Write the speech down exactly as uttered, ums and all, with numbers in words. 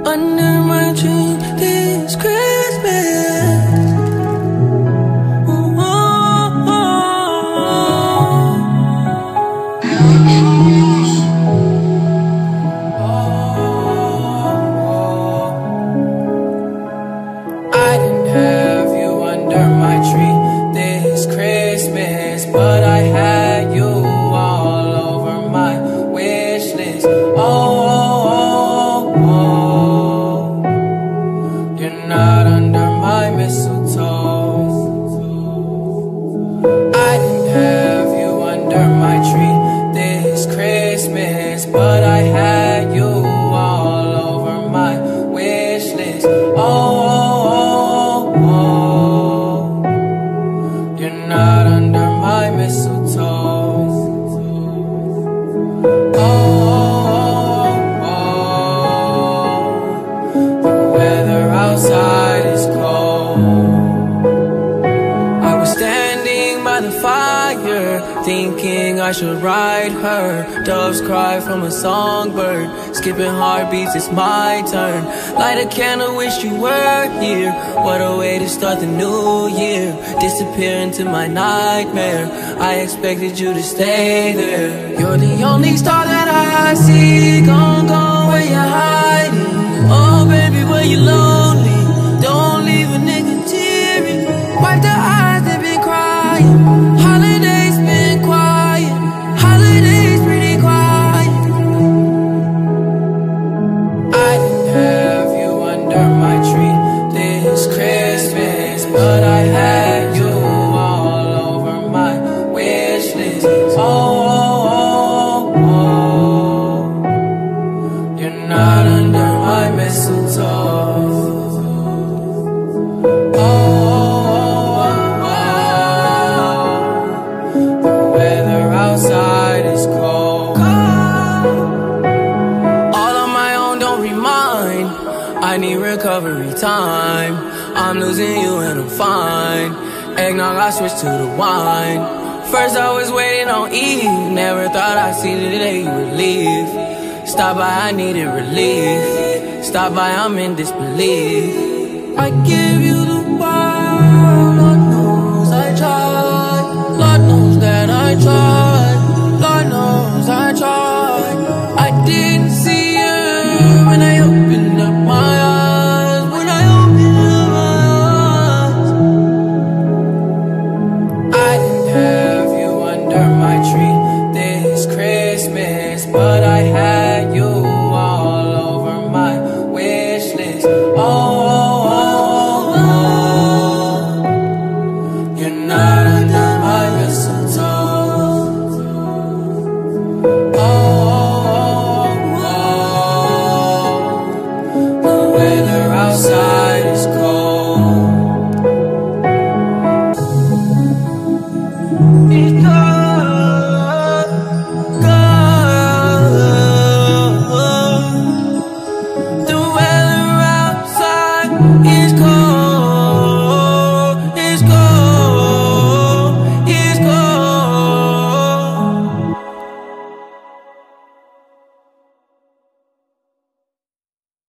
under my tree this Christmas. Ooh, oh, oh. I didn't have you under my tree this Christmas, but I had you all over my wish list. Oh, oh, oh, oh. You're not under my mistletoe. I didn't have you under my tree this Christmas, but I had you all over my wish list. Oh, oh, oh, oh. You're not under my mistletoe. Oh, oh, oh. The weather outside is cold. I was standing by the fire, thinking I should ride her. Doves cry from a songbird, skipping heartbeats, it's my turn. Light a candle, wish you were here. What a way to start the new year. Disappear into my nightmare, I expected you to stay there. You're the only star that I see. Gone, gone, where you hiding? Oh baby, where you lonely? Don't leave a nigga teary. Wipe the eyes, they've been crying. Holidays been quiet. Holidays pretty quiet. I didn't have you under my tree this Christmas, but I had you all over my wish list. Oh, oh, oh, oh. You're not under my mistletoe. Oh, oh, oh, oh. The weather outside is cold. All on my own, don't remind. I need recovery time. I'm losing you and I'm fine. Eggnog, I switched to the wine. First I was waiting on Eve. Never thought I'd see the day you would leave. Stop by, I needed relief. Stop by, I'm in disbelief. I give you the world. Lord knows I tried. Lord knows that I tried.